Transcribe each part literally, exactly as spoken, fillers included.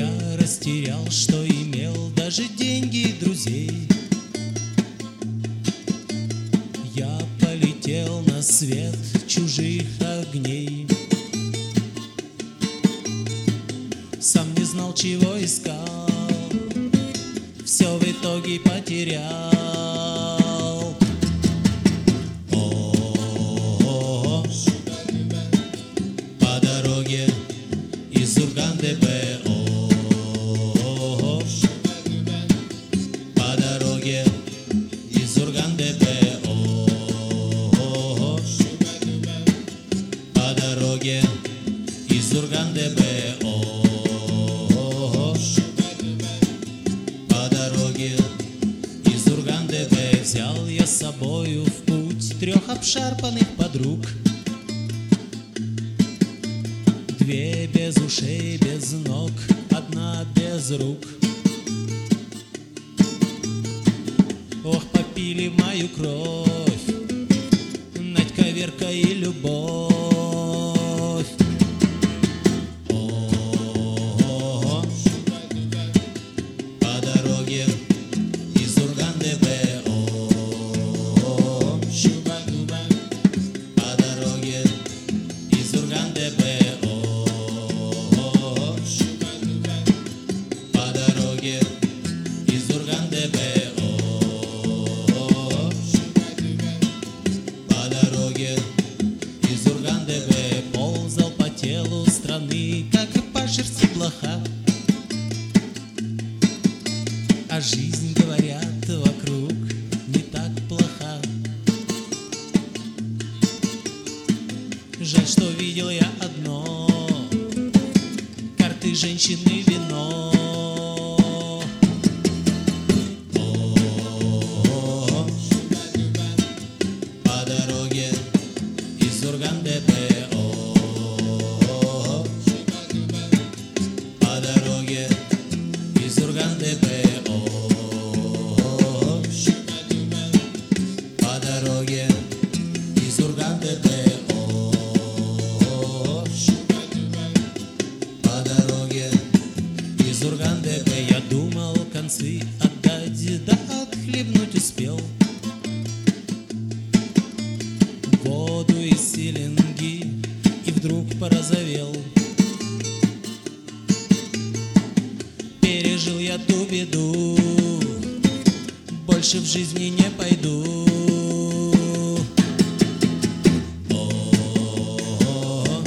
Я растерял, что имел, даже деньги и друзей. Я полетел на свет чужих огней. Сам не знал, чего искал, все в итоге потерял. О-о-о, по дороге из Урган-ДБ. О-о-о, по дороге из Урган-ДБ. О-о-о, по дороге из Урган-ДБ. Взял я с собою в путь трех обшарпанных подруг. Две без ушей, без ног, одна без рук. Ох, попили мою кровь, Надька, Верка и Любовь. О-о-о, по дороге из Урган-ДБ. Ползал по телу страны, как по шерсти блоха. А жизнь, говорят, вокруг не так плоха. Жаль, что видел я одно: карты, женщины, вино. О-о-о, по дороге из Урган-ДБ. По дороге из Урган-ДБ. По дороге из Урган-ДБ. По дороге из Урган-ДБ. Я думал концы отдать, да отхлебнуть успел воду из селенги и вдруг порозовел. Пережил я ту беду, больше в жизни не пойду. О-о-о,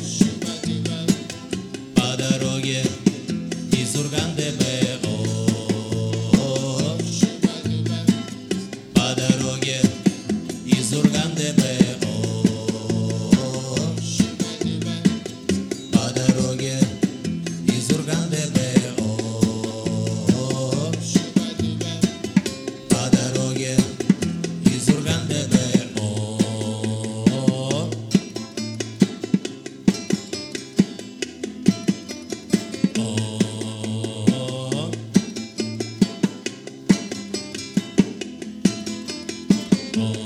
по дороге из Урган-ДБ. О-о-о, по дороге из Урган-ДБ. По дороге из Урган-ДБ. По дороге из Урган-ДБ. Oh